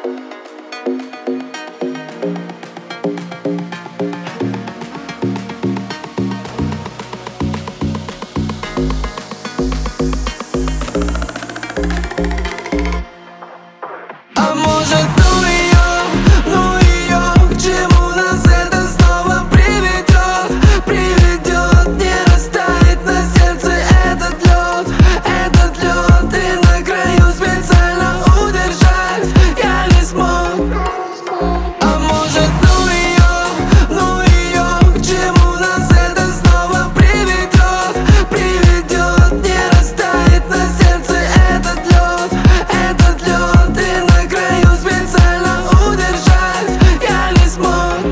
А может, ну ее, к чему нас это снова приведет? Не растает на сердце этот лед, и на краю специально удержать я не смог. А может, ну ее, к чему нас это снова приведет? Не растает на сердце этот лед, и на краю специально удержать я не смог.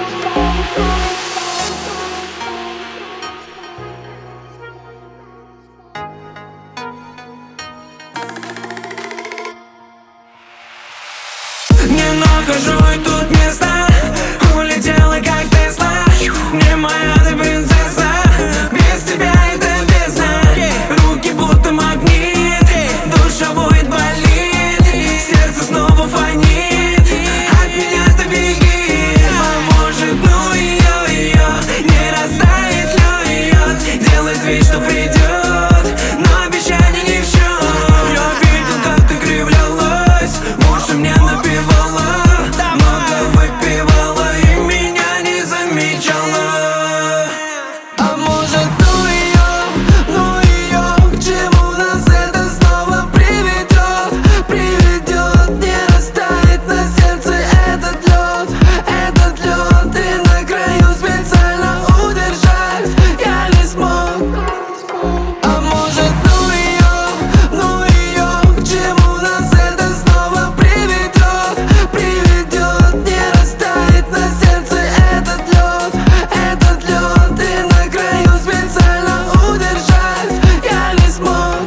Не нахожу и тут места, улетела как Тесла. Не моя ты принцесса, без тебя это бездна. Руки будто магнит, душа будет болит, сердце снова фонит, от меня ты беги. А может, ну ее, не растает лед, делает вид, что придет, но обещание не в счет. Я видел, как ты кривлялась, уши мне напевала, много выпивала и меня не замечала. А может, ну ее, к чему нас это снова приведет? Не растает на сердце этот лед, и на краю специально удержать я не смог. А может, ну ее, к чему нас это снова приведет? Не растает на сердце этот лед, и на краю специально удержать я не смог.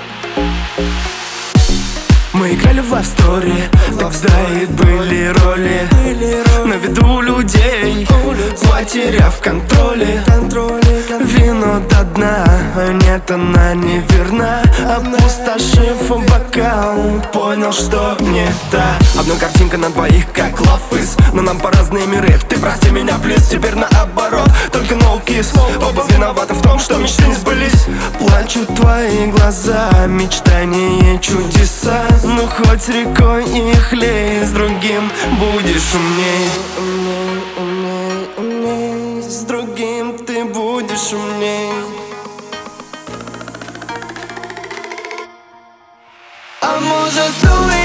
Мы играли в Love Story, тогда и были роли на виду людей, потеряв контроле. Вино до дна, нет, она не верна. Опустошив бокал, понял, что не та. Одна картинка на двоих, как Love Is, но нам по разные миры. Ты прости меня, плиз, теперь наоборот, только no kiss. Оба виноваты в том, что мечты не сбылись. Плачут твои глаза, мечтания, чудеса. Ну хоть рекой их лей, с другим будешь умней. С другим ты будешь умней. А может, ну